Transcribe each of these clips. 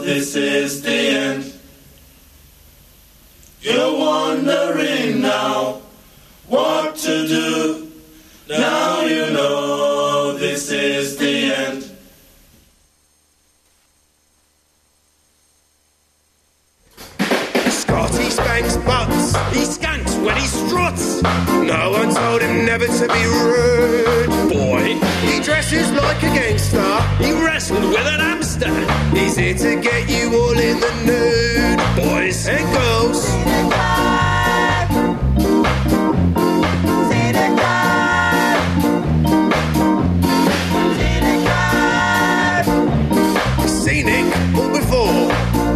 This is the end. You're wondering now what to do. Now you know this is the end. Scotty spanks butts, he skanks when he struts. No one told him never to be rude. Boy, he dresses like a gangster, he wrestled with an hamster. He's here to get you all in the nude. Boys and girls, scenic or before.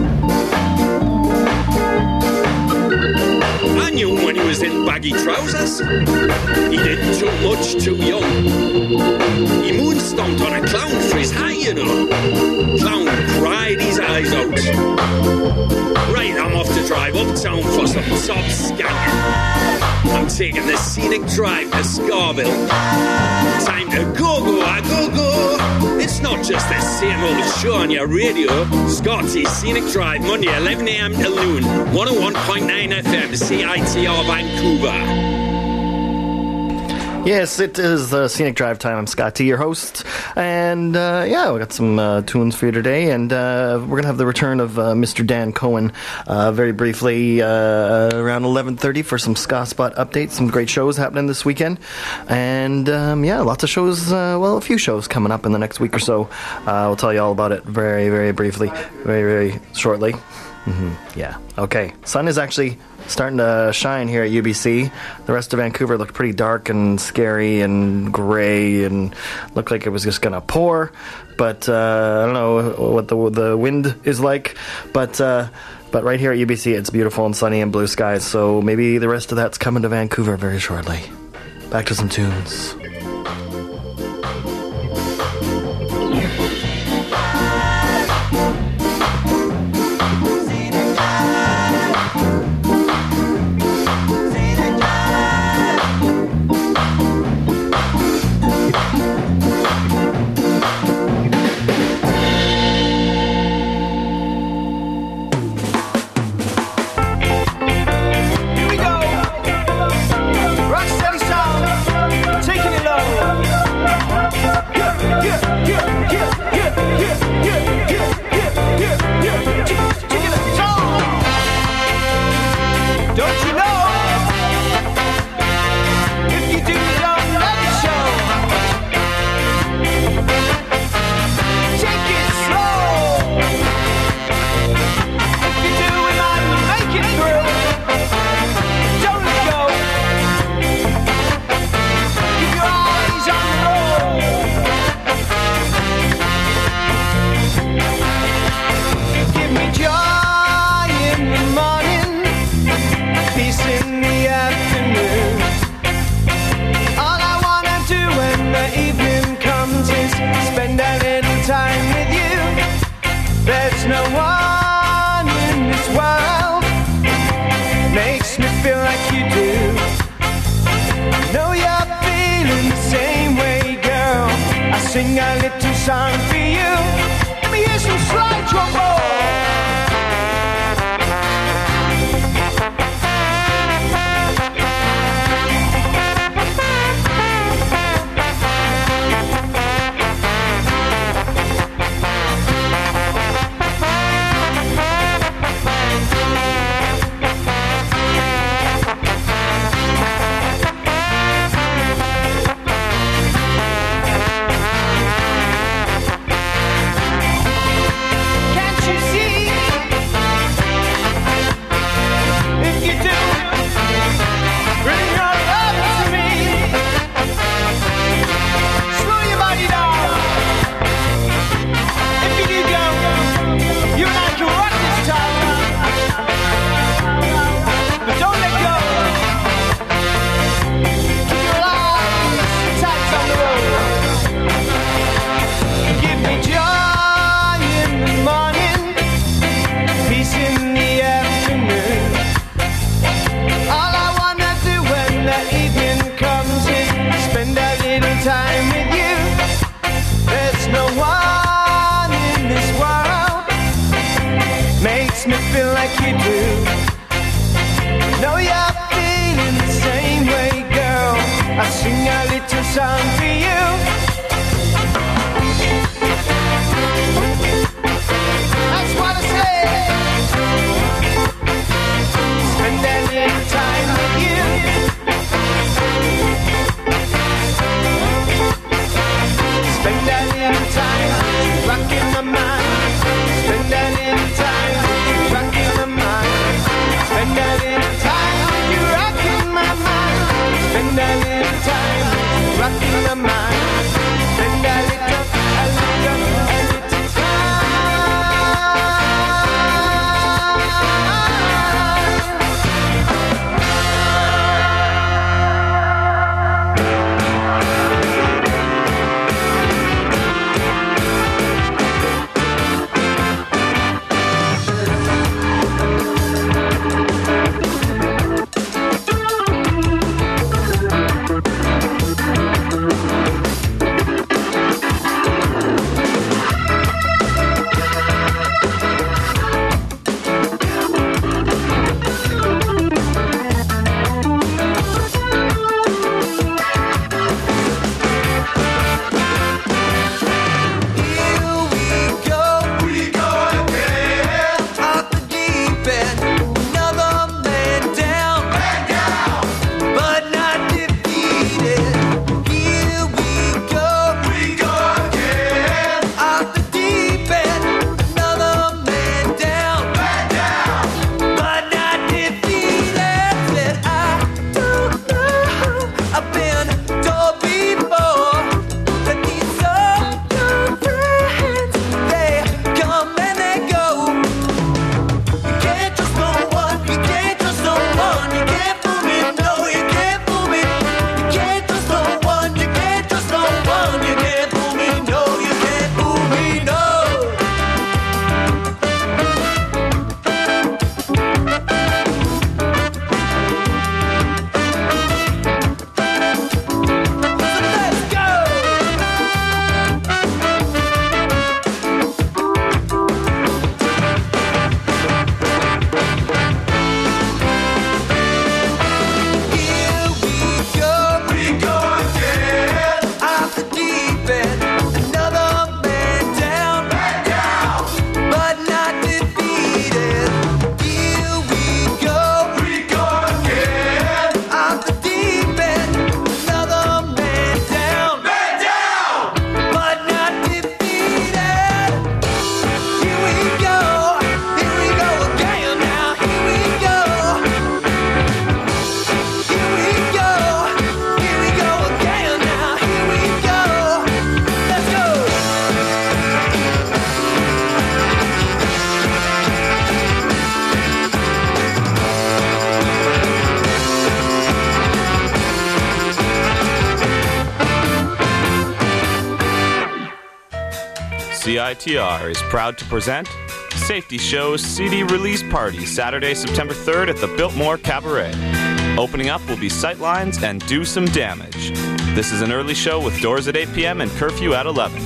I knew him when he was in baggy trousers. He did too much too young. He moon-stomped on a clown for his hat, you know. Clown cried his eyes out. Right, I'm off to drive uptown for some top skank. I'm taking the scenic drive to Scarville. Time to go. It's not just the same old show on your radio. Scotty's Scenic Drive, Monday 11 a.m. to noon. 101.9 FM, CITR Vancouver. Yes, it is Scenic Drive time. I'm Scott T, your host. And, we got some tunes for you today. And we're going to have the return of Mr. Dan Cohen very briefly around 11:30 for some Ska Spot updates. Some great shows happening this weekend. And, lots of shows, a few shows coming up in the next week or so. We'll tell you all about it very, very briefly, very, very shortly. Yeah, okay. Sun is actually starting to shine here at UBC. The rest of Vancouver looked pretty dark and scary and gray and looked like it was just gonna pour. But I don't know what the wind is like. But right here at UBC, it's beautiful and sunny and blue skies. So maybe the rest of that's coming to Vancouver very shortly. Back to some tunes. Sing a little song for you. Let me hear some slide trombone. Can't you makes me feel like you do. Know you're feeling the same way, girl. I sing a little song for you. That's what I say. Spend a little time with you. Spend a little time rocking my mind. Spend a little time rocking my mind. Spend a little time you rocking my mind. Spend a little time rocking my mind. Spend a little CITR is proud to present Safety Show's CD release party Saturday, September 3rd at the Biltmore Cabaret. Opening up will be Sightlines and Do Some Damage. This is an early show with doors at 8 p.m. and curfew at 11.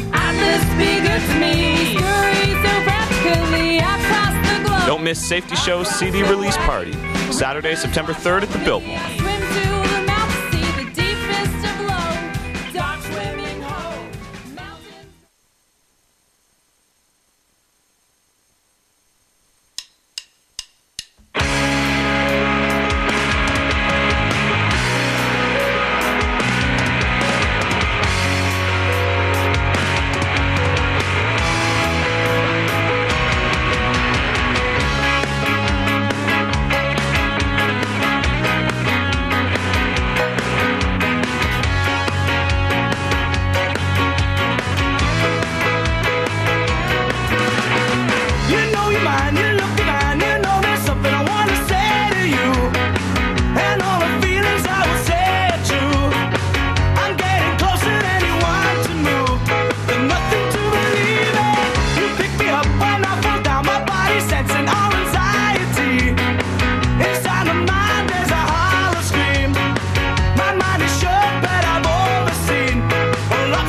Don't miss Safety Show's CD release party Saturday, September 3rd at the Biltmore.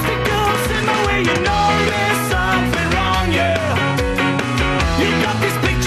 You got these big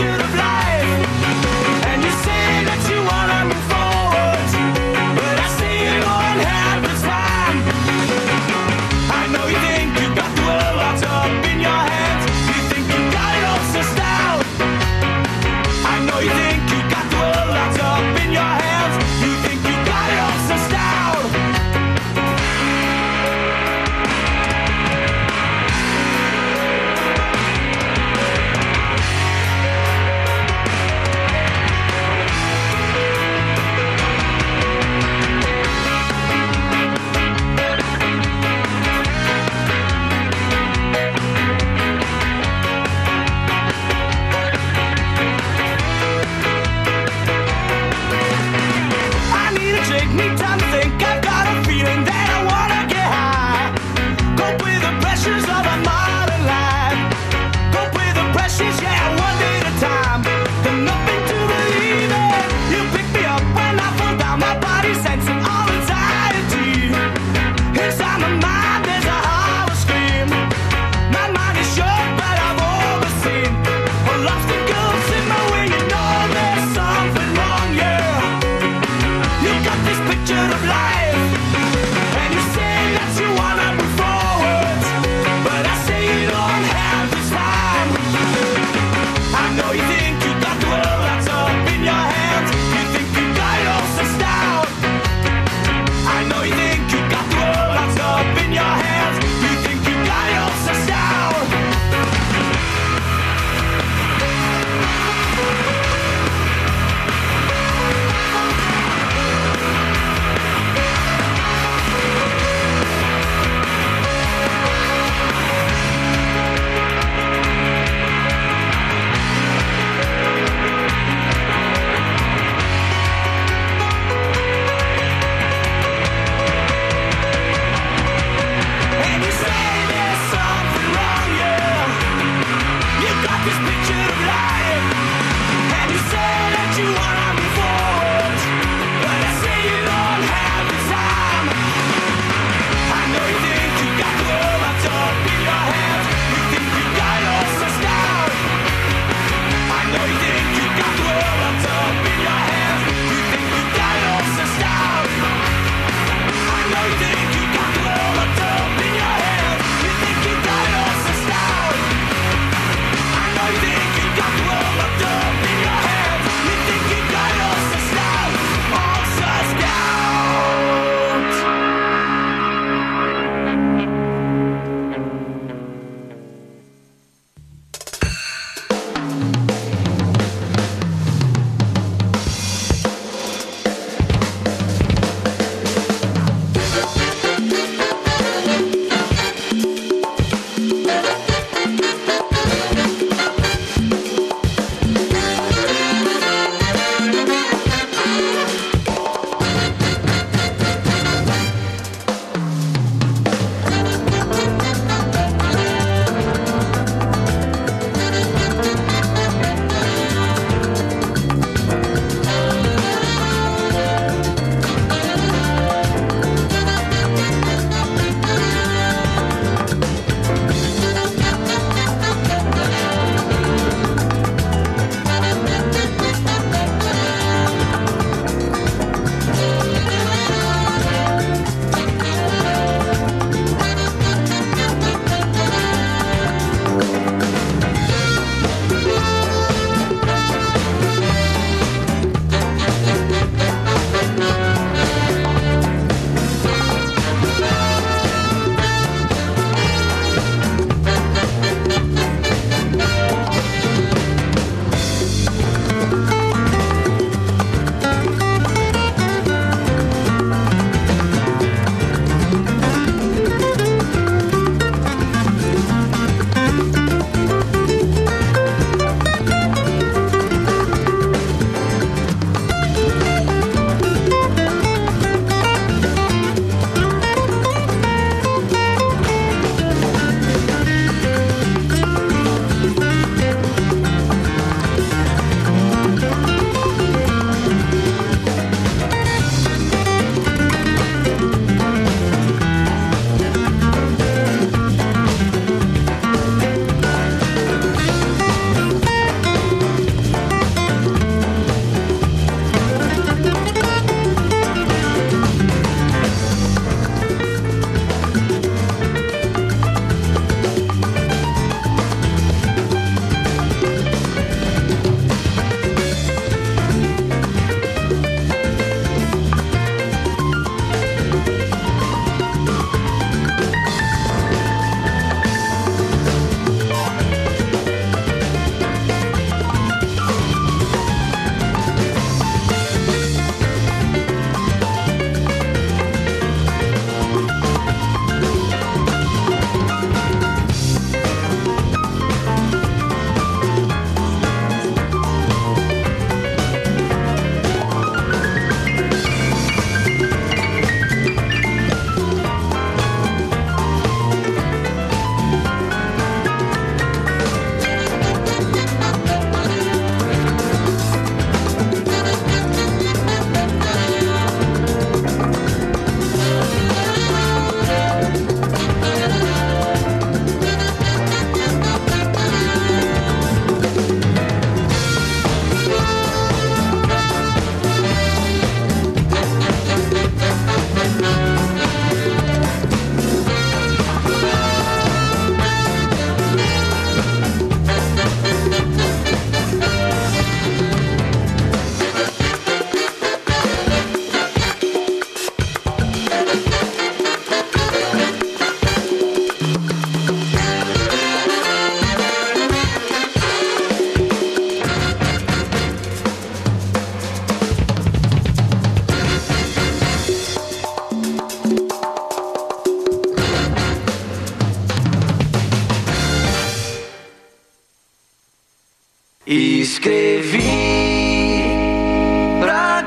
escrevi pra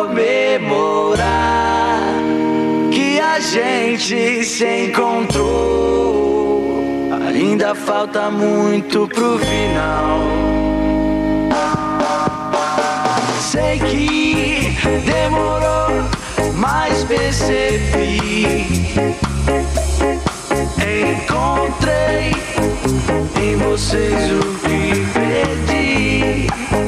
comemorar que a gente se encontrou. Ainda falta muito pro final. Sei que demorou, mas percebi. Encontrei em vocês o que perdi.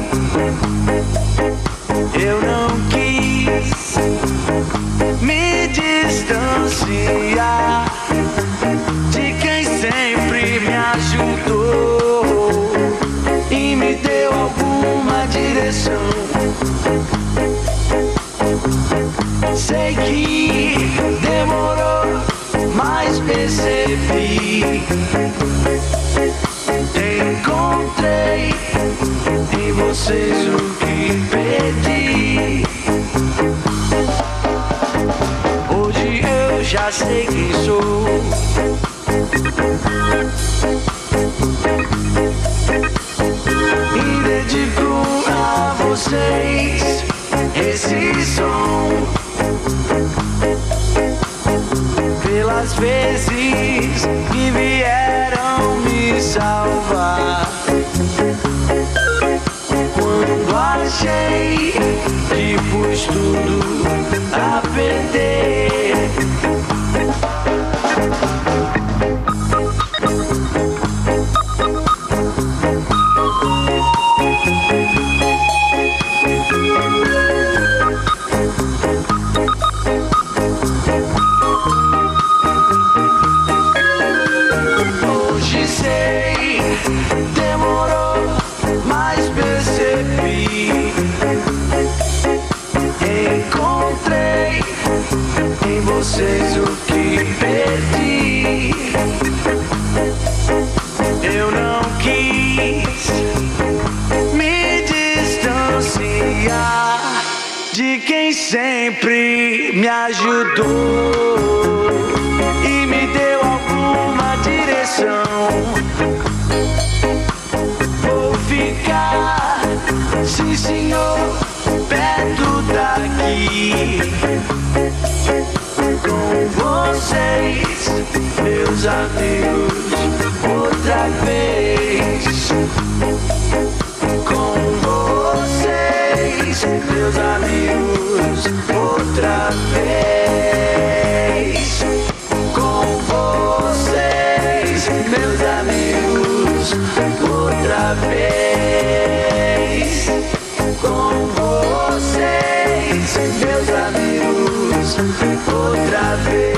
Eu não quis me distanciar de quem sempre me ajudou e me deu alguma direção. Sei que demorou, mas percebi. Encontrei em vocês o que perdi. Hoje eu já sei quem sou. E dedico a vocês esse som. Pelas vezes que vieram me salvar, quando achei que pus tudo a perder. Hoje sei, demorou, mas percebi. Encontrei em vocês o que perdi. Eu não quis me distanciar de quem sempre me ajudou e me deu alguma direção. Vou ficar, sim senhor, perto daqui com vocês, meus amigos, outra vez. Com vocês, meus amigos, outra vez. Com vocês, meus amigos, outra vez. Com vocês, meus amigos, outra vez.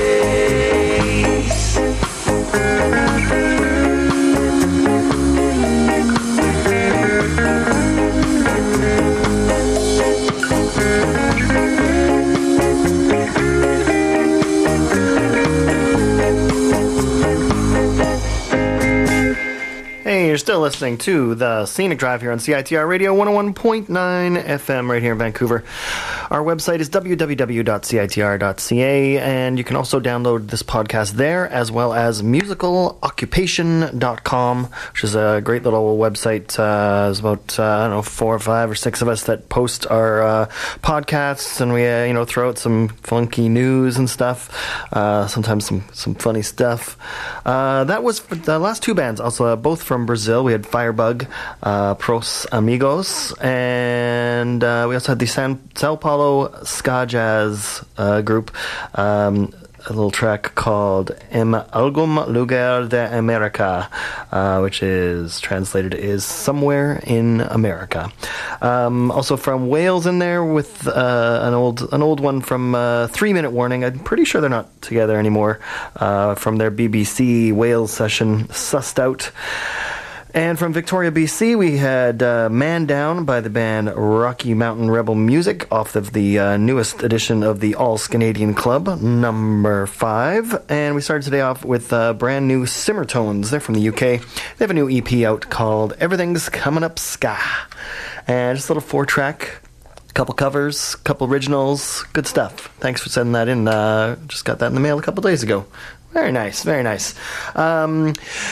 Hey, you're still listening to the Scenic Drive here on CITR Radio 101.9 FM right here in Vancouver. Our website is www.citr.ca, and you can also download this podcast there, as well as musicaloccupation.com, which is a great little website. There's about, 4 or 5 or 6 of us that post our podcasts, and we, throw out some funky news and stuff, sometimes some funny stuff. That was for the last 2 bands, also both from Brazil. We had Firebug, Pros Amigos, and we also had the Sao Paulo ska jazz group, a little track called Em Algum Lugar de America, which is translated is Somewhere in America. Also from Wales in there with an old one from 3 Minute Warning. I'm pretty sure they're not together anymore, from their BBC Wales session, Sussed Out. And from Victoria, BC, we had Man Down by the band Rocky Mountain Rebel Music off of the newest edition of the All-Canadian Club, number 5. And we started today off with brand new Simmertones. They're from the UK. They have a new EP out called Everything's Coming Up Ska. And just a little 4-track, couple covers, couple originals, good stuff. Thanks for sending that in. Just got that in the mail a couple days ago. Very nice, very nice.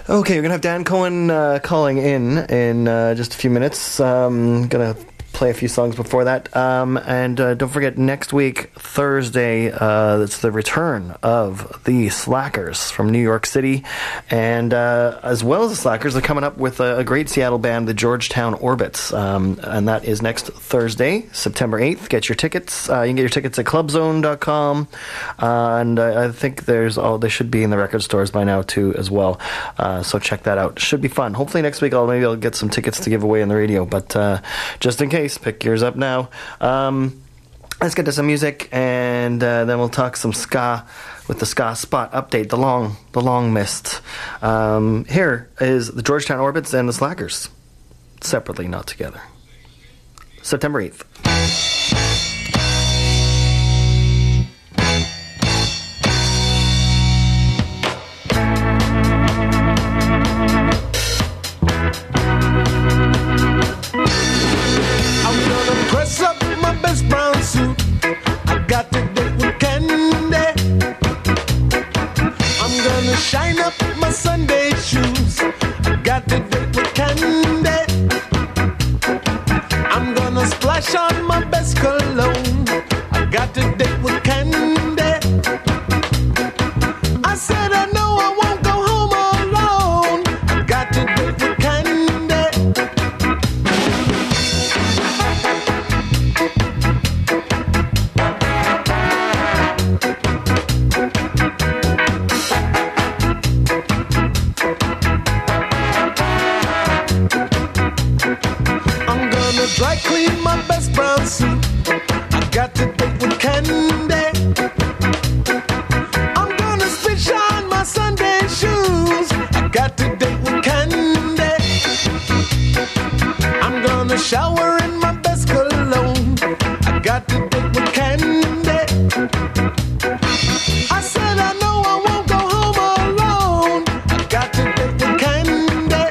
Okay, we're going to have Dan Cohen calling in just a few minutes. Going to play a few songs before that. And don't forget, next week, Thursday, it's the return of the Slackers from New York City. And as well as the Slackers, they're coming up with a great Seattle band, the Georgetown Orbits. And that is next Thursday, September 8th. Get your tickets. You can get your tickets at clubzone.com. And I think they should be in the record stores by now, too, as well. So check that out. Should be fun. Hopefully next week I'll get some tickets to give away on the radio. But just in case, pick yours up now. Let's get to some music, and then we'll talk some ska with the Ska Spot update, the long mist. Here is the Georgetown Orbits and the Slackers, separately, not together. September 8th. Shine up my Sunday shoes. I got to date with candy. I'm gonna splash on my best cologne. I got to date with candy. I said I know I won't go home alone. I got to date with candy. Dry clean my best brown suit. I got to date with candy. I'm gonna spit shine my Sunday shoes. I got to date with candy. I'm gonna shower in my best cologne. I got to date with candy. I said I know I won't go home alone. I got to date with candy.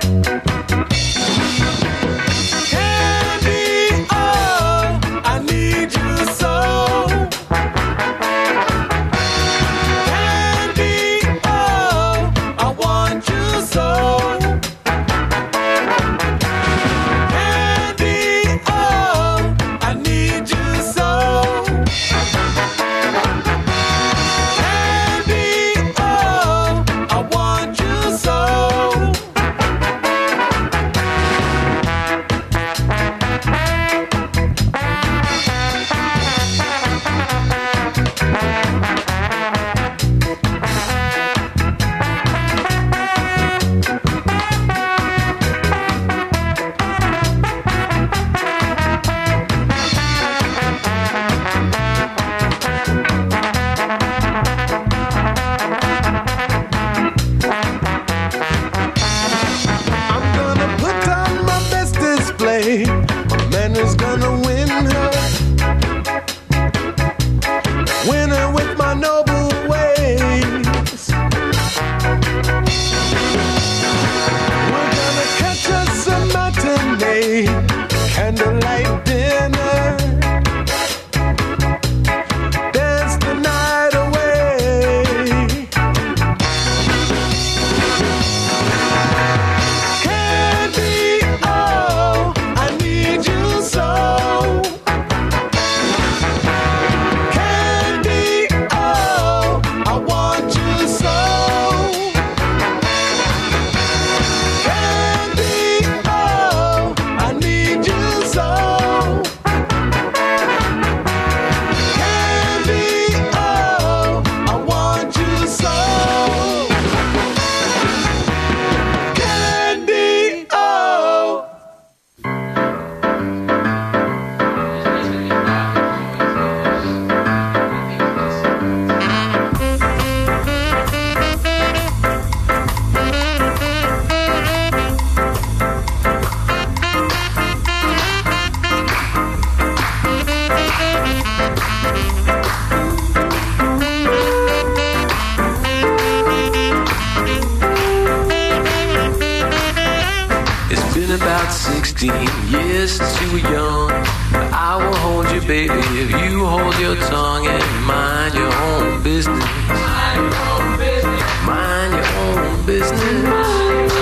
about 16 years since you were young. But I will hold you, baby, if you hold your tongue and mind your own business. Mind your own business. Mind your own business.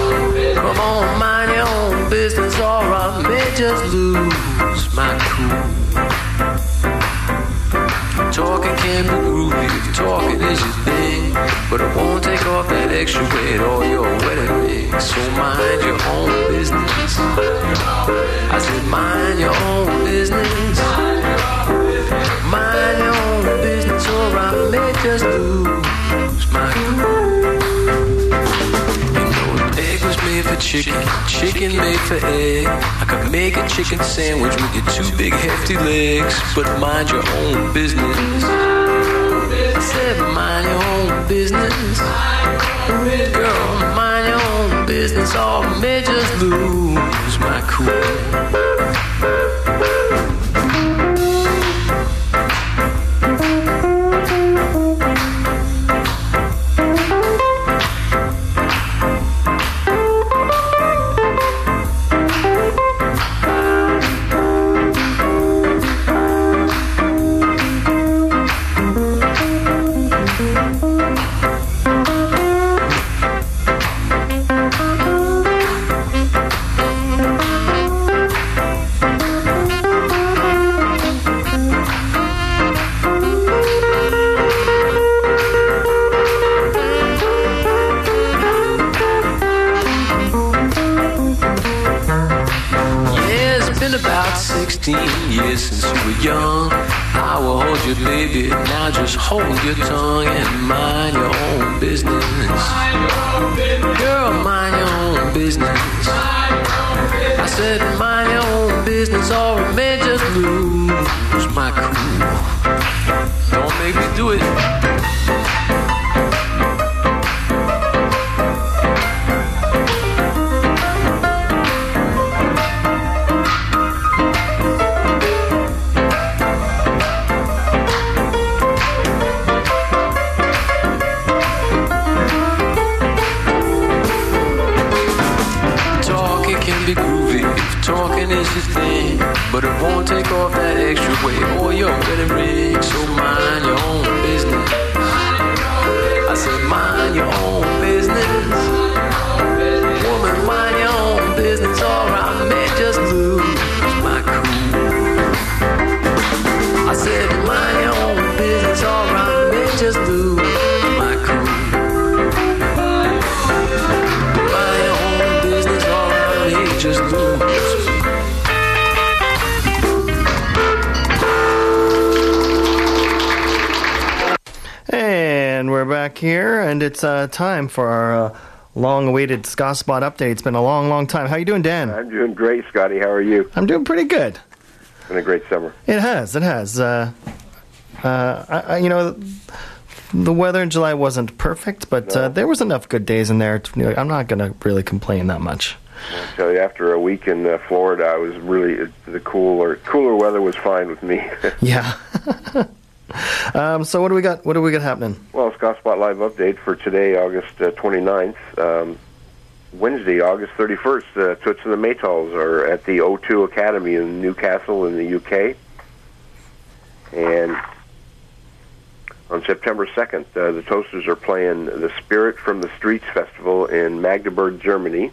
Come on, mind your own business, or I may just lose my cool. Talking can be groovy if talking is your thing, but it won't take off that extra weight or your wedding ring. So mind your own business. I said mind your own business. Mind your own business, or I may just lose my cool. Egg was made for chicken, chicken made for egg. I could make a chicken sandwich with your two big hefty legs, but mind your own business. I said mind your own business. Girl, mind your own business, or I may just lose my cool. About 16 years since you were young, I will hold you, baby. Now just hold your tongue and mind your own business. Girl, mind your own business. I said mind your own business, or I may just lose my cool. Don't make me do it. Talking is your thing, but it won't take off that extra weight or your wedding ring. So mind your own business. I said mind your own business. Woman, mind your own business, or I may just lose my cool. I said mind your own business, or I may just lose my cool. Mind your own business, or I may just lose. And we're back here, and it's time for our long-awaited Ska Spot update. It's been a long, long time. How you doing, Dan? I'm doing great, Scotty. How are you? I'm doing pretty good. It's been a great summer. It has. You know, the weather in July wasn't perfect, but No. there was enough good days in there. I'm not going to really complain that much. I'll tell you, after a week in Florida, I was really the cooler weather was fine with me. Yeah. So what do we got? What do we got happening? Well, Ska Spot Live update for today, August 29th. Wednesday, August 31st, Toots and the Maytals are at the O2 Academy in Newcastle in the UK. And on September 2nd, the Toasters are playing the Spirit from the Streets Festival in Magdeburg, Germany.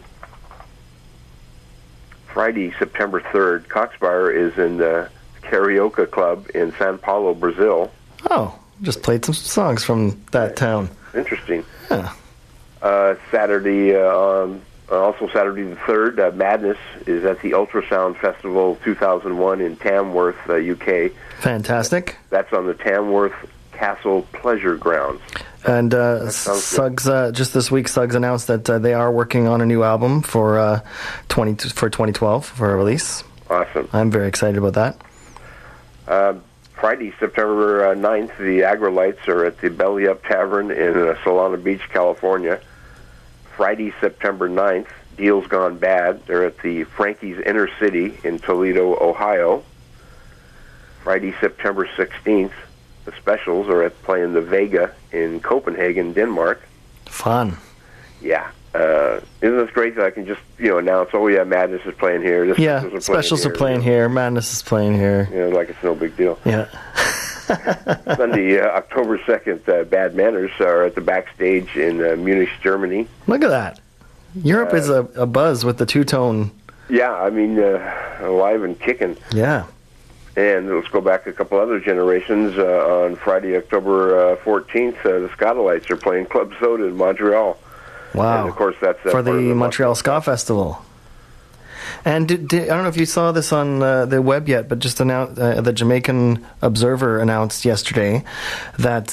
Friday, September 3rd, Coxbauer is in the Carioca Club in Sao Paulo, Brazil. Oh, just played some songs from that town. Interesting. Yeah. Saturday, also Saturday the 3rd, Madness is at the Ultrasound Festival 2001 in Tamworth, UK. Fantastic. That's on the Tamworth Castle Pleasure Grounds. And sounds Suggs, just this week, Suggs announced that they are working on a new album for 2012 for a release. Awesome. I'm very excited about that. Friday, September 9th, the Agrolites are at the Belly Up Tavern in Solana Beach, California. Friday, September 9th, Deals Gone Bad. They're at the Frankie's Inner City in Toledo, Ohio. Friday, September 16th, the Specials are at playing the Vega in Copenhagen, Denmark. Fun. Yeah. Isn't this great that I can just, announce, oh yeah, Madness is playing here. The Specials are playing here. Madness is playing here. Like it's no big deal. Yeah. Sunday, October 2nd, Bad Manners are at the Backstage in Munich, Germany. Look at that. Europe is a buzz with the two-tone. Yeah, I mean, alive and kicking. Yeah. And let's go back a couple other generations. On Friday, October 14th, the Scotalites are playing Club Soda in Montreal. Wow. And of course, that's for the Montreal Ska Festival. And I don't know if you saw this on the web yet, but just announced, the Jamaican Observer announced yesterday that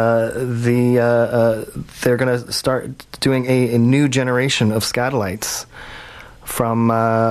they're going to start doing a new generation of Scatolites from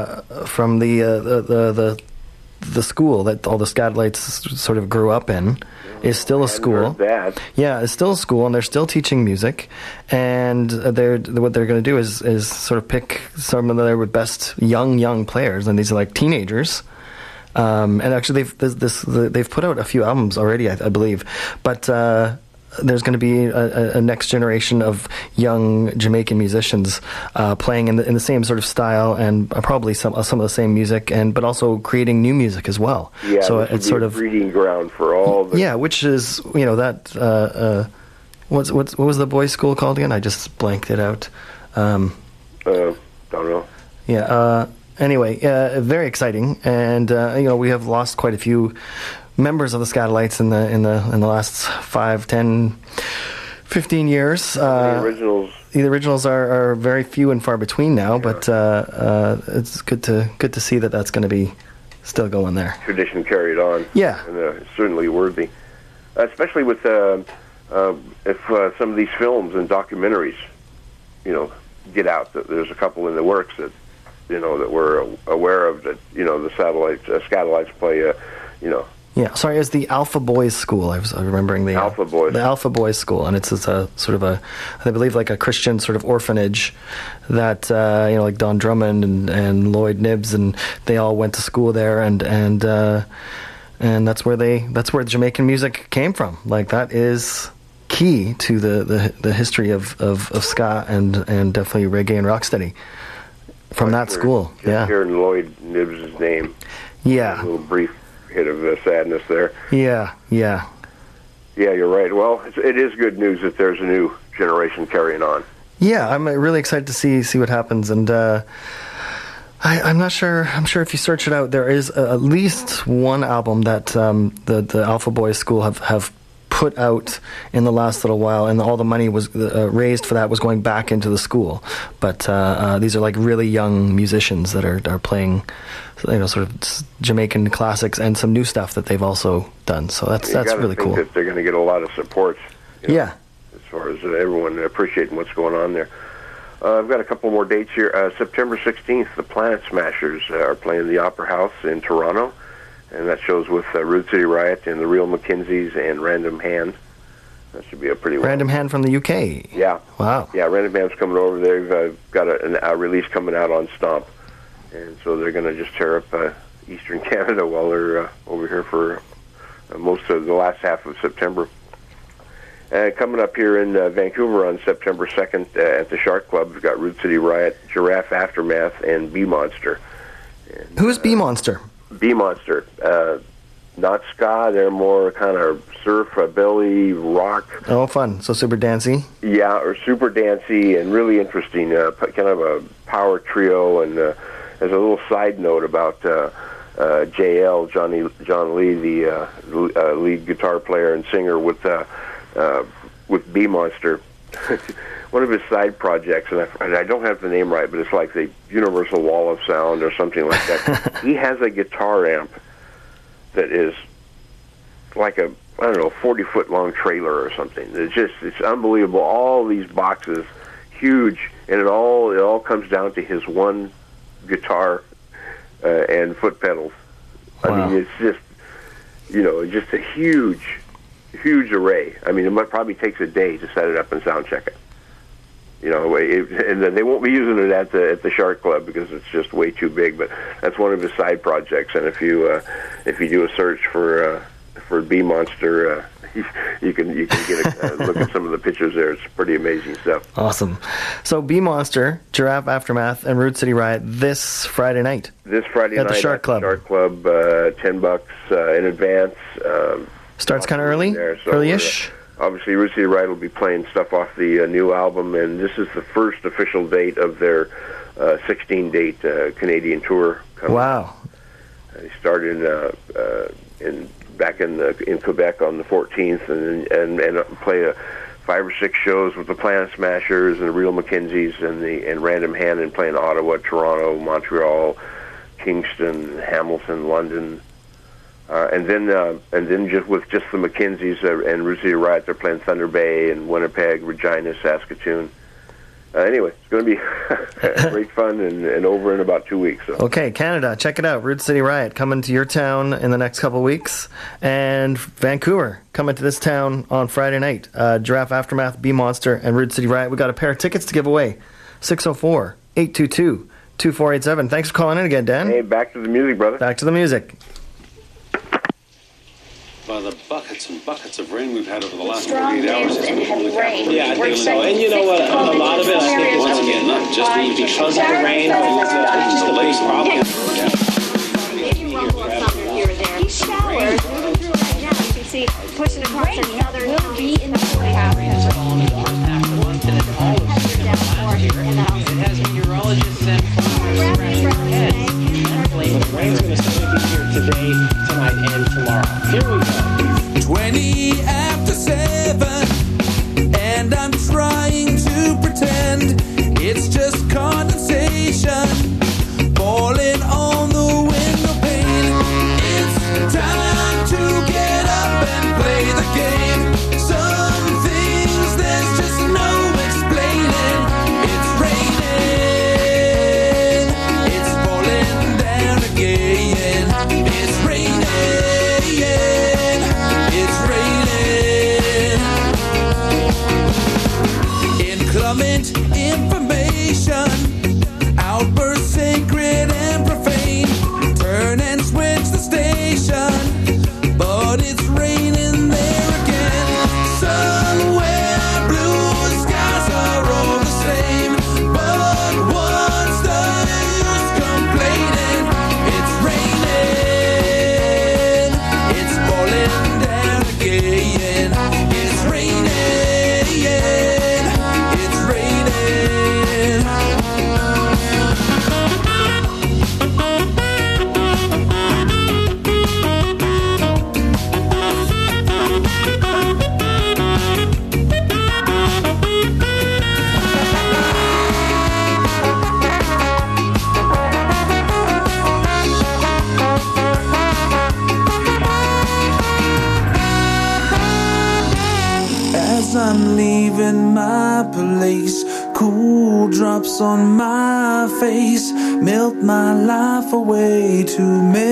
the school that all the Scatolites sort of grew up in. Is still a school. Yeah, it's still a school, and they're still teaching music. And what they're going to do is sort of pick some of their best young players, and these are like teenagers. And actually, they've put out a few albums already, I believe. But there's going to be a next generation of young Jamaican musicians playing in the same sort of style, and probably some of the same music, but also creating new music as well. Yeah, so it's sort of breeding ground for all. Which is that. What was the boys' school called again? I just blanked it out. Don't know. Yeah. Anyway, very exciting, and we have lost quite a few members of the Scatolites in the last 5, 10, 15 years. The originals are very few and far between now, but it's good to see that that's going to be still going there. Tradition carried on. Yeah, and certainly worthy, especially with if some of these films and documentaries, get out. There's a couple in the works that that we're aware of that the Scatolites play. Yeah, sorry, it's the Alpha Boys School. I was remembering the Alpha Boys. The Alpha Boys School, and it's a sort of I believe like a Christian sort of orphanage that like Don Drummond and Lloyd Nibbs, and they all went to school there, and that's where Jamaican music came from. Like that is key to the history of ska and definitely reggae and rocksteady from that school. Just hearing Lloyd Nibbs' name. Yeah. A little brief hit of sadness there. Yeah, you're right. Well, it is good news that there's a new generation carrying on. Yeah, I'm really excited to see what happens, and I'm not sure. I'm sure if you search it out, there is at least one album that the Alpha Boys School have put out in the last little while, and all the money was raised for that was going back into the school. But these are like really young musicians that are playing, sort of Jamaican classics and some new stuff that they've also done. So that's really cool. That they're going to get a lot of support. Yeah. As far as everyone appreciating what's going on there. I've got a couple more dates here. September 16th, the Planet Smashers are playing the Opera House in Toronto. And that shows with Root City Riot and the Real McKenzies and Random Hand. That should be a pretty Random Hand from the UK. Yeah. Wow. Yeah, Random Hand's coming over. They've got a release coming out on Stomp. And so they're going to just tear up Eastern Canada while they're over here for most of the last half of September. Coming up here in Vancouver on September 2nd at the Shark Club, we've got Root City Riot, Giraffe Aftermath, and B-Monster. Who's B-Monster? B-Monster, not ska. They're more kind of surf-belly rock. Oh, fun! So super dancey. Yeah, or super dancey and really interesting. Kind of a power trio. And as a little side note about JL, John Lee, the lead guitar player and singer with B-Monster. One of his side projects, and I don't have the name right, but it's like the Universal Wall of Sound or something like that. He has a guitar amp that is like a 40-foot long trailer or something. It's unbelievable. All these boxes, huge, and it all comes down to his one guitar and foot pedals. Wow. I mean, it's just a huge array. I mean, it probably takes a day to set it up and sound check it. And then they won't be using it at the Shark Club because it's just way too big. But that's one of his side projects. And if you do a search for B-Monster, you can get a look at some of the pictures there. It's pretty amazing stuff. Awesome. So B-Monster, Giraffe Aftermath, and Root City Riot this Friday night. This Friday night at the Shark Club. Shark Club, $10 in advance. Starts kind of early, there, so early-ish. obviously Route City Riot will be playing stuff off the new album, and this is the first official date of their 16-date Canadian tour. Wow. They started back in Quebec on the 14th, and play 5 or 6 shows with the Planet Smashers and the Real McKenzies and Random Hand, and playing Ottawa, Toronto, Montreal, Kingston, Hamilton, London, and then just with just the McKenzies and Route City Riot, they're playing Thunder Bay and Winnipeg, Regina, Saskatoon. Anyway, it's going to be great fun and over in about 2 weeks. So. Okay, Canada, check it out. Route City Riot coming to your town in the next couple of weeks. And Vancouver coming to this town on Friday night. Giraffe Aftermath, B-Monster, and Route City Riot. We got a pair of tickets to give away. 604-822-2487. Thanks for calling in again, Dan. Hey, back to the music, brother. Back to the music. By the buckets and buckets of rain we've had over the last 48 hours. And heavy rain. Yeah, I think so. And you know what? A lot of it, I think, is once again not just because of the rain, but it's the biggest problem. These showers moving through right now. You can see pushing across another will be in the forecast. It has meteorologists and the rain's going to still be here today, tonight, and tomorrow. Here we go. 20 after 7, and I'm trying to pretend it's just condensation falling on the window pane. It's time to get up and play the game. Some things there's just no explaining. It's raining, it's falling down again. It's raining, it's raining. Inclement information, outbursts sacred and profane. Turn and switch the station, but it's raining there again. Somewhere blue skies are all the same, but what's the use complaining? It's raining, it's falling down again. It's raining, it's raining. As I'm leaving my place, cool drops on my face melt my life away to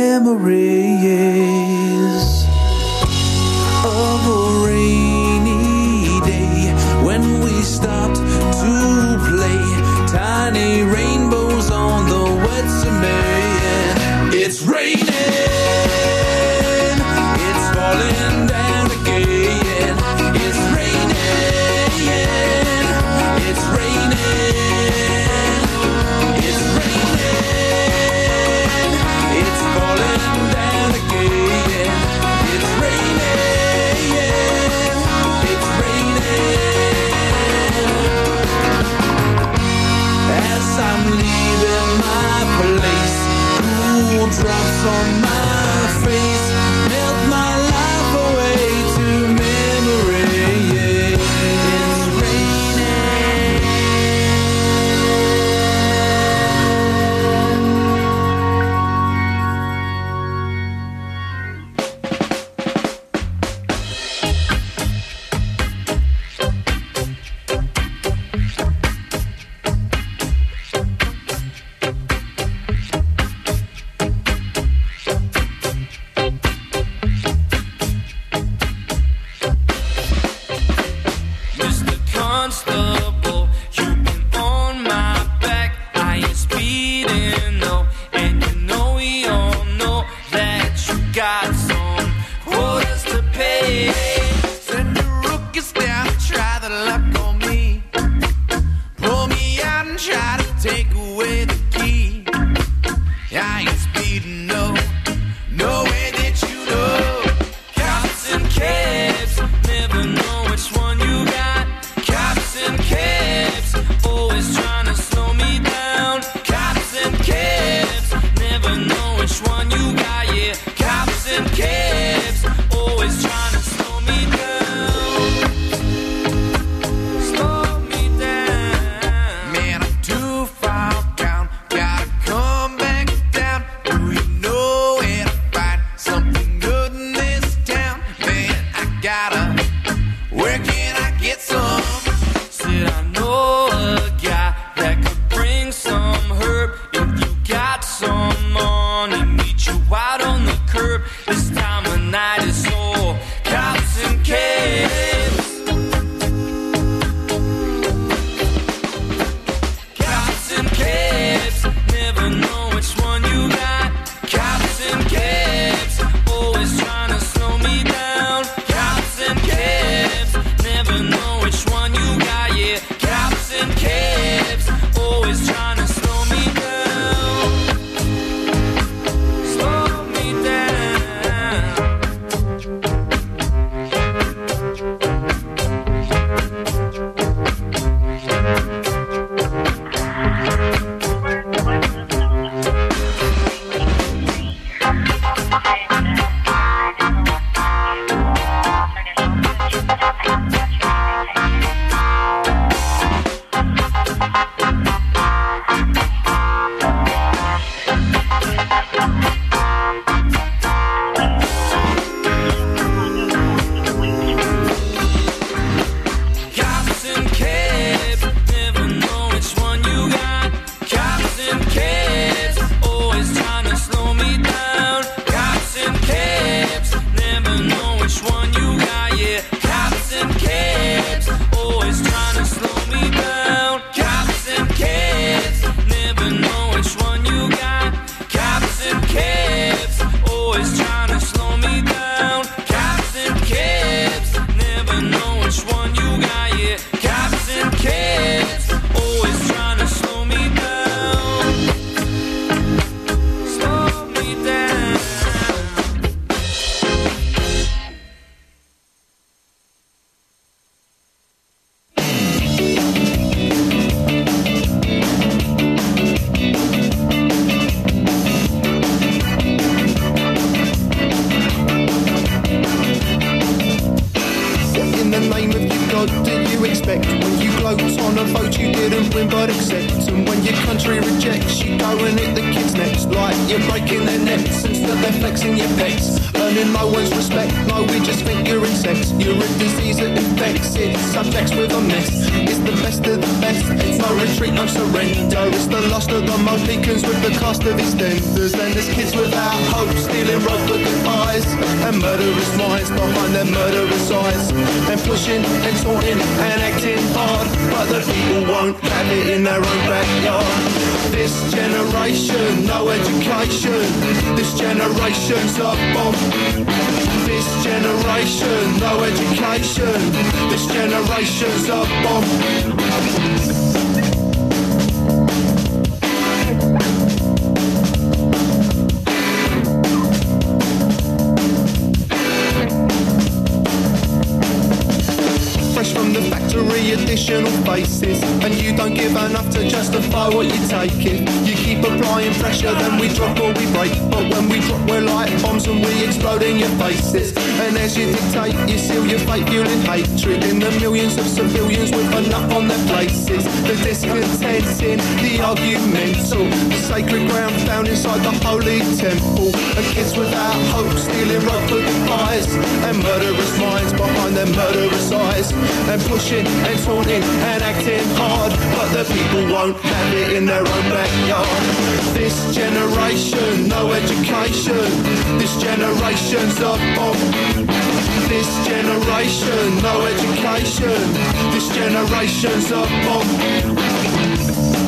memories of a rainy day when we stopped to play tiny rainbows on the wet cement. It's raining, it's falling down again. It's raining, it's raining, it's raining, it's falling down. wide on the curb. This time of night is all cops and cabs. Cops and cabs, never know which one you got. Cops and cabs, always trying to slow me down. Cops and cabs, never know which one you got. Yeah, cops and cabs, always trying to slow me down. Slow me down. Cops and cabs, never know which one you got. Cops and cabs, always trying to slow me down. Cops and cabs, never know which one you got. Yeah, cops and cabs, always trying to slow me down. Cops and cabs, never know which one you got. Cops and cabs, always trying to slow me down. Cops and cabs, never know which one you got. Yeah, cops and cabs, always trying to slow me down. Slow me down. What in the name of you God did you expect? When you gloat on a vote you didn't win but accept. And when your country rejects, you go and hit the kids next. Like you're breaking their necks instead they're flexing your pecs. Earning no one's respect, no we just think you're insects. You're a disease that infects, it's subjects with a mess. It's the best of the best, it's no retreat, no surrender. It's the last of the Mohicans with the cast of EastEnders. And there's kids without hope, stealing rope for goodbyes. And murderous minds behind their murderous eyes. And pushing and taunting and acting hard, but the people won't have it in their own backyard. This generation, no education. This generation's a bomb. This generation, no education. This generation's a bomb. Fresh from the factory, additional faces. And you don't give enough to justify what you're taking. You keep applying pressure, then we drop or we break. But when we drop, we're like bombs and we explode in your faces. And as you dictate, you seal your fate, fueling hatred in the millions of civilians with enough on their places. The discontents in the argumental, the sacred ground found inside the holy temple. And kids without hope, stealing rope for goodbyes. And murderous minds behind their murderous eyes. And pushing and taunting and acting hard, but the people won't have it in their own backyard. This generation, no education. This generation's a bomb. This generation, no education. This generation's a bomb.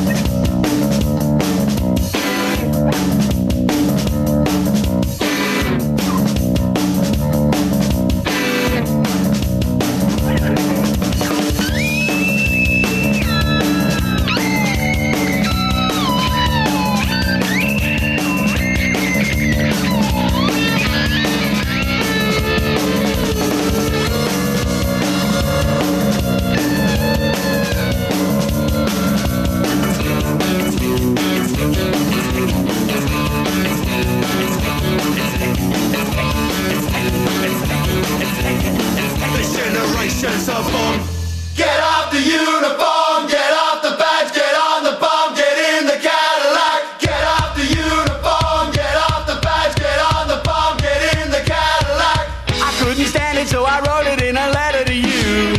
generation's a bomb. Get off the uniform, get off the badge, get on the bomb, get in the Cadillac. Get off the uniform, get off the badge, get on the bomb, get in the Cadillac. I couldn't stand it, so I wrote it in a letter to you.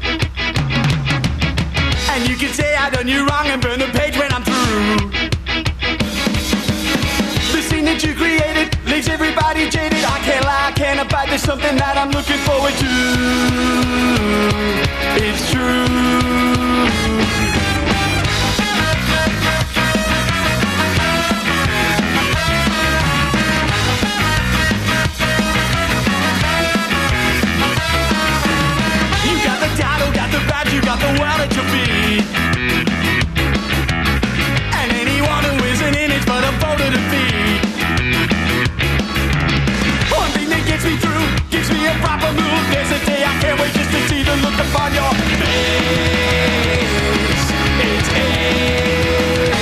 And you can say I done you wrong and burn the page when I'm through. The scene that you created leaves there's something that I'm looking forward to. It's true. You got the world at your feet, and anyone who isn't in it's but a vote of defeat. One thing that gets me through, gives me a proper move. There's a day I can't wait just to see the look upon your face. It's ace.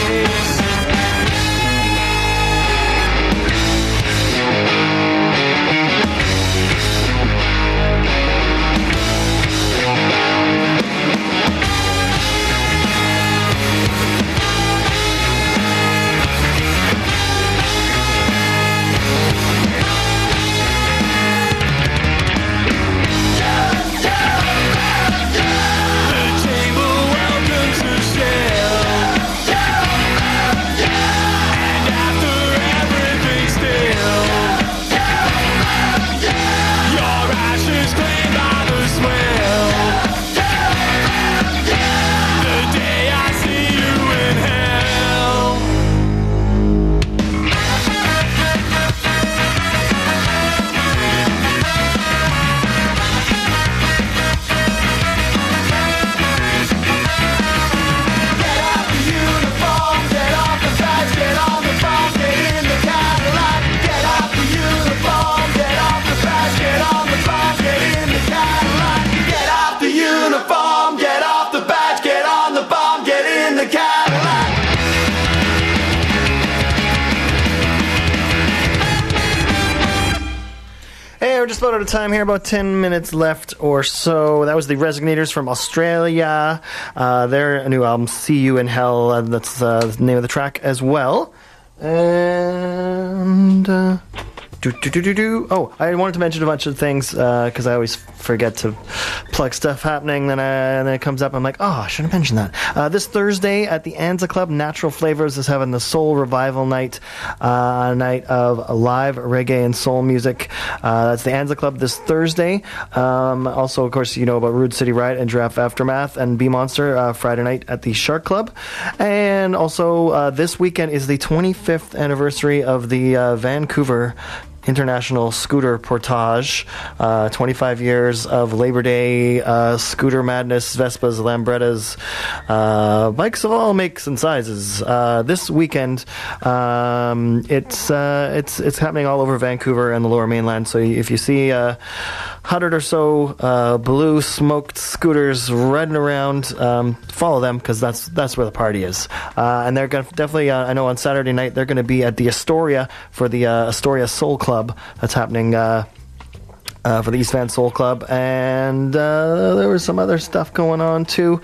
Just about out of time here, about 10 minutes left or so. That was the Resignators from Australia. Their new album, See You in Hell, that's the name of the track as well. And oh, I wanted to mention a bunch of things because I always forget to plug stuff happening, then it comes up. I'm like, oh, I should have mentioned that. This Thursday at the Anza Club, Natural Flavors is having the Soul Revival Night, a night of live reggae and soul music. That's the Anza Club this Thursday. Also, of course, you know about Rude City Riot and Giraffe Aftermath and Bee Monster Friday night at the Shark Club. And also, this weekend is the 25th anniversary of the Vancouver International Scooter Portage. 25 years of Labor Day scooter madness, Vespas, Lambrettas, bikes of all makes and sizes. This weekend, it's happening all over Vancouver and the Lower Mainland. So if you see 100 or so blue smoked scooters riding around, follow them because that's where the party is. And they're going to definitely, I know on Saturday night they're going to be at the Astoria for the Astoria Soul Club. That's happening for the East Van Soul Club, and there was some other stuff going on too.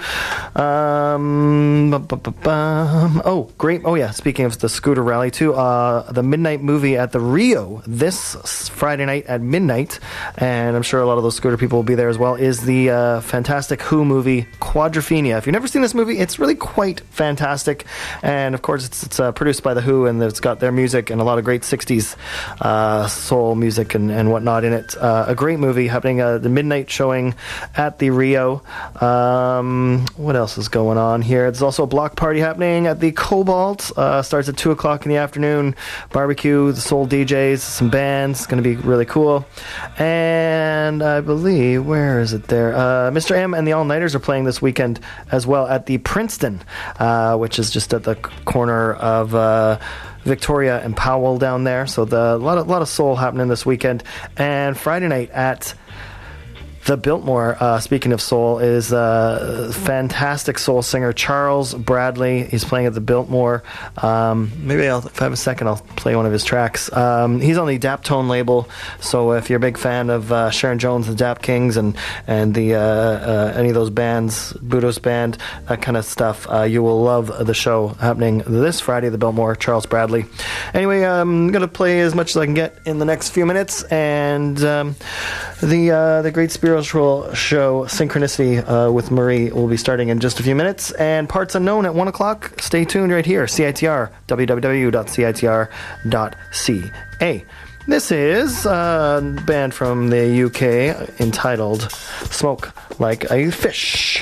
Oh, great! Oh yeah, speaking of the scooter rally too, the midnight movie at the Rio this Friday night at midnight, and I'm sure a lot of those scooter people will be there as well. Is the fantastic Who movie Quadrophenia? If you've never seen this movie, it's really quite fantastic, and of course it's produced by the Who, and it's got their music and a lot of great '60s soul music and whatnot in it. A great movie happening the midnight showing at the Rio. What else is going on here? There's also a block party happening at the Cobalt. Starts at 2 o'clock in the afternoon. Barbecue, the soul DJs, some bands. It's going to be really cool. And I believe, where is it there? Mr. M and the All Nighters are playing this weekend as well at the Princeton, which is just at the corner of Victoria and Powell down there. So a lot of soul happening this weekend. And Friday night at the Biltmore, speaking of soul, is fantastic soul singer Charles Bradley. He's playing at the Biltmore. Maybe if I have a second, I'll play one of his tracks. He's on the Daptone label, so if you're a big fan of Sharon Jones, the Dap Kings, and the any of those bands, Budos Band, that kind of stuff, you will love the show happening this Friday at the Biltmore. Charles Bradley. Anyway, I'm going to play as much as I can get in the next few minutes, and the Great Spiritual Show Synchronicity with Marie will be starting in just a few minutes, and Parts Unknown at 1 o'clock. Stay tuned right here. CITR, www.citr.ca. This is a band from the UK entitled Smoke Like a Fish.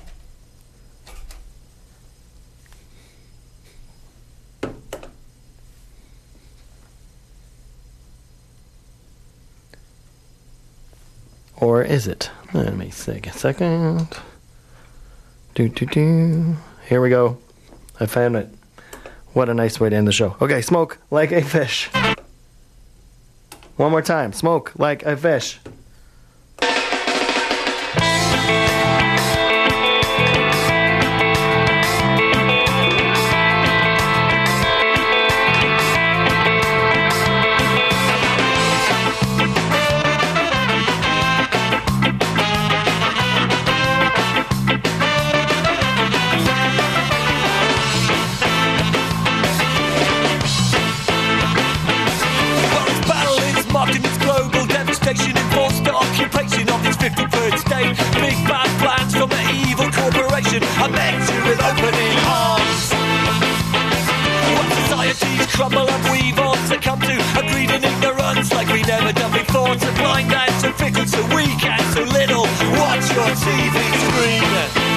Or is it? Let me think a second. Here we go. I found it. What a nice way to end the show. Okay, Smoke Like a Fish. One more time. Smoke like a fish. Occupation of this 53rd state. Big bad plans from the evil corporation are met you with opening arms. When societies crumble and we've all succumb to a greed and ignorance like we never done before. So blind and so fickle, so weak and so little. Watch your TV screen.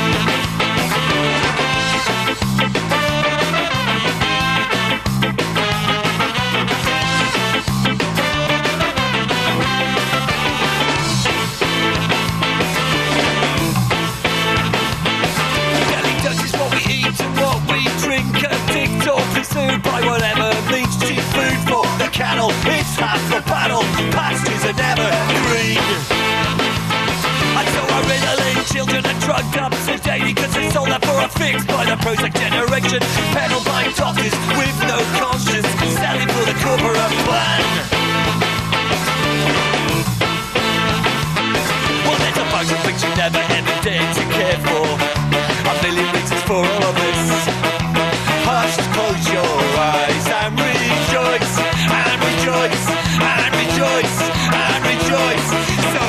Consumed by whatever means cheap food for the cattle. It's half the battle, pastures are never green. And so are riddling children and drugged up sedated because they're sold out for a fix by the Prozac generation. Peddled by doctors with no conscience, selling for the corporate plan. Well, there's a bunch of things you never ever did to care for. A million reasons for all of this. Hush, close your eyes and rejoice, and rejoice, and rejoice, and rejoice. So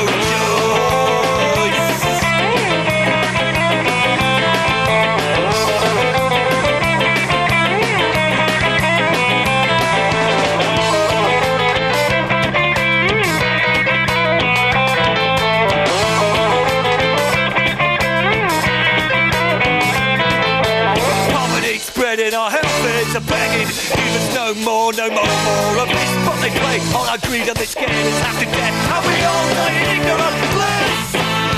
in our helpers are begging. Give us no more of this. But they play on our greed and they scared us half to death. And we all die in ignorant bliss.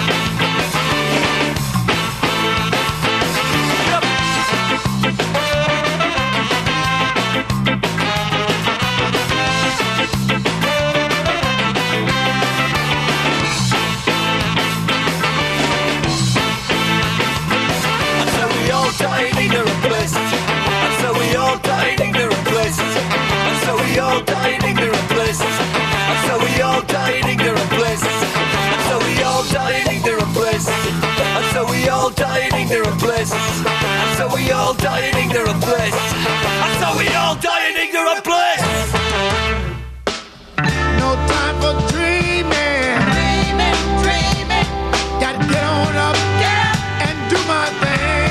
And so we all die in ignorant bliss. So we all die in ignorant bliss. And so we all die in ignorant bliss. And so we all die in ignorant bliss. And so we all die in ignorant bliss. And so we all die in ignorant bliss. And so we all die in ignorant bliss. And so we all die in ignorant bliss. No time for dreaming. Dreaming, dreaming. Gotta get on up, and do my thing.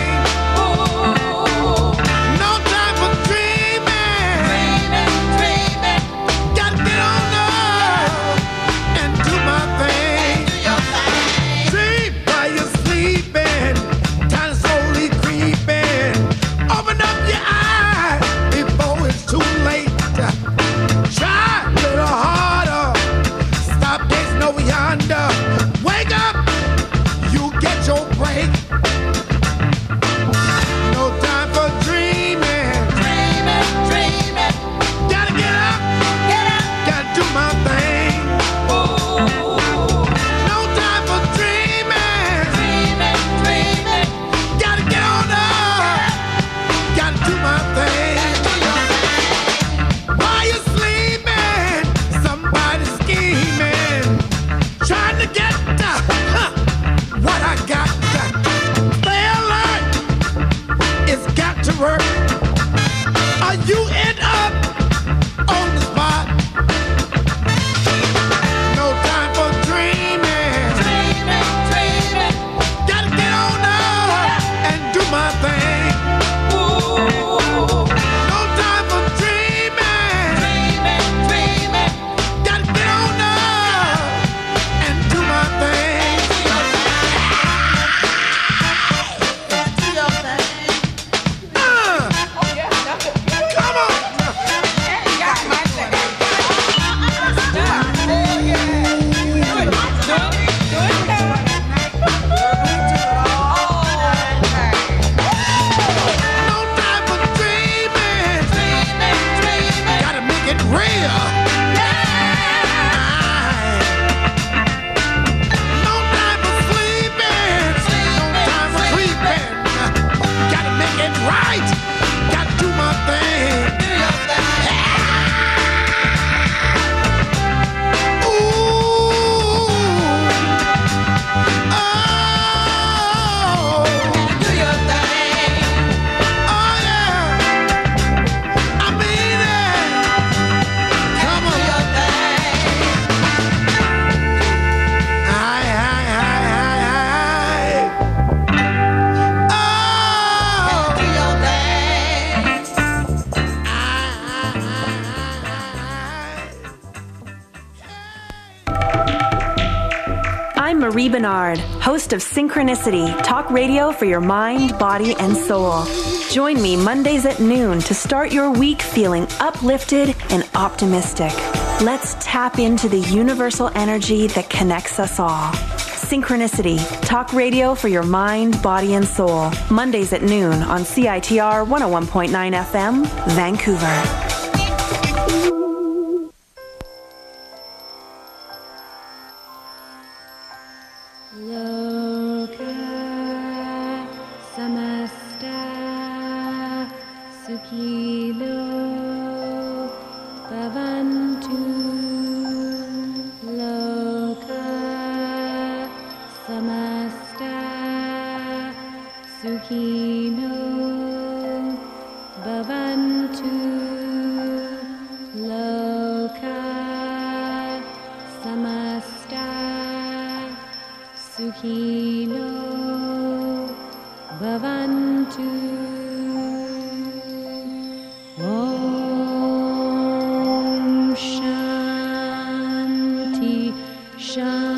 Too late. Try a little harder. I'm Marie Bernard, host of Synchronicity, talk radio for your mind, body, and soul. Join me Mondays at noon to start your week feeling uplifted and optimistic. Let's tap into the universal energy that connects us all. Synchronicity, talk radio for your mind, body, and soul. Mondays at noon on CITR 101.9 FM, Vancouver. Loka samasta sukhino bhavantu. Loka samasta sukhino bhavantu. Loka samasta Sukhino bhavantu. Om Shanti Shanti.